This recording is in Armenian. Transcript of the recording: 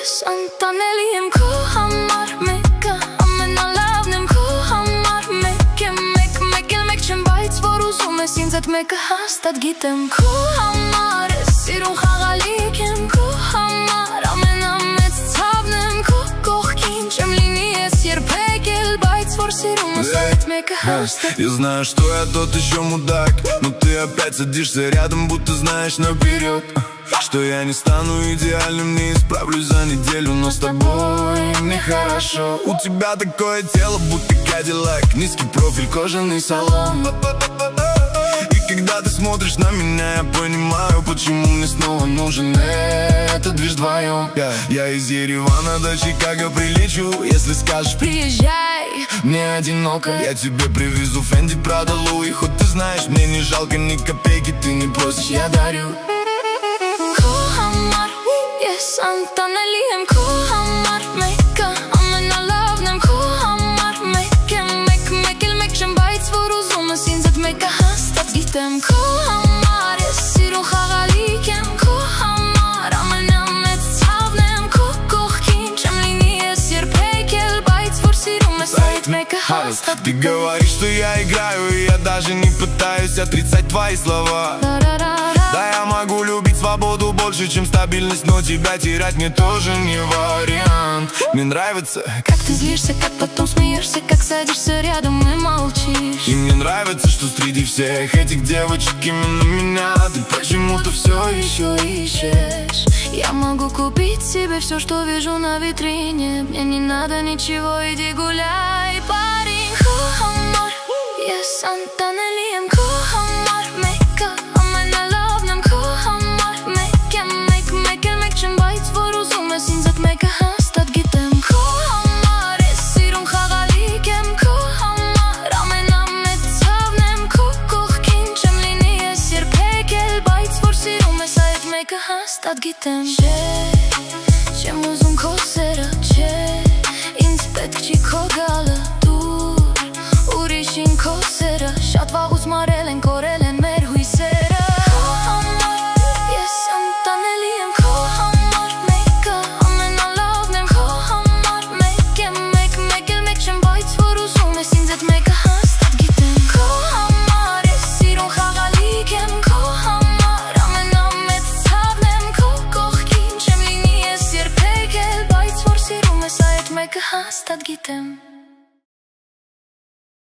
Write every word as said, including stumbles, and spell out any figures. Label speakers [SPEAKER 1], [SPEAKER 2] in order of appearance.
[SPEAKER 1] Ես անտանելի եմ քո համար մեկը, ամենալավն եմ քո համար մեկ է, մեկ, մեկ էլ մեկ չեմ, բայց որ ուզում ես ինձ այդ մեկը հաստատ գիտեմ քո համար ես սիրուն խաղալիք եմ քո համար, ամենամեծ ցավն եմ քո կողքին չեմ լինի ես երբեք էլ, բայց որ սիրում ես այդ мека хастат.
[SPEAKER 2] Я знаю, что я тот еще мудак, но ты опять садишься рядом, будто знаешь наперед, что я не стану идеальным, не исправлюсь за неделю, но с тобой мне хорошо. У тебя такое тело, будто Кадиллак, низкий профиль, кожаный салон. И когда ты смотришь на меня, я понимаю, почему мне снова нужен этот движ вдвоем. Я, я из Еревана до Чикаго прилечу, если скажешь
[SPEAKER 1] приезжай,
[SPEAKER 2] мне одиноко, я тебе привезу Фенди, Прада, Луи. Хоть ты знаешь, мне не жалко ни копейки, ты не просишь, я дарю.
[SPEAKER 1] Քո համար ես անտանելի եմ քո համար մեկը, ամենալավն եմ քո համար մեկ է, մեկ, մեկ էլ մեկ չեմ, բայց որ ուզում ես ինձ այդ մեկը հաստատ գիտեմ քո համար ես սիրուն խաղալիք եմ քո համար, ամենամեծ ցավն եմ քո կողքին չեմ լինի ես երբեք էլ, բայց որ սիրում ես այդ մեկը հաստատ
[SPEAKER 2] Ты говоришь, что я играю, и я даже не пытаюсь отрицать твои слова. Да, я могу любить свободу больше, чем стабильность, но тебя терять мне тоже не вариант. Мне нравится,
[SPEAKER 1] как ты злишься, как потом смеешься, как садишься рядом и молчишь.
[SPEAKER 2] И мне нравится, что среди всех этих девочек именно меня ты почему-то все еще ищешь.
[SPEAKER 1] Я могу купить себе все, что вижу на витрине, мне не надо ничего, иди гуляй, парень. Քո համար ես անտանելի եմ քո համար մեկը, ամենալավն եմ քո համար մեկ է, մեկ, մեկ էլ մեկ չեմ, բայց որ ուզում ես ինձ այդ մեկը հաստատ գիտեմ քո համար ես սիրուն խաղալիք եմ քո համար, ամենամեծ ցավն եմ քո կողքին չեմ լինի ես երբեք էլ, բայց որ սիրում ես այդ մեկը հաստատ գիտեմ. Չէ, չեմ ուզում քո սերը, չէ, ինձ պետք չի քո գալը, ուրիշին քո սերը, շատ վաղուց մարել են, կորել են մեր հույսերը. Քո համար ես անտանելի եմ քո համար մեկը, ամենալավն եմ քո համար մեկ է, մեկ, մեկ էլ մեկ չեմ, բայց որ ուզում ես ինձ այդ մեկը հաստատ գիտեմ քո համար ես սիրուն խաղալիք եմ քո համար, ամենամեծ ցավն եմ քո կողքին չեմ լինի ես երբեք էլ, բայց որ սիրում ես այդ մեկը հաստատ գիտեմ.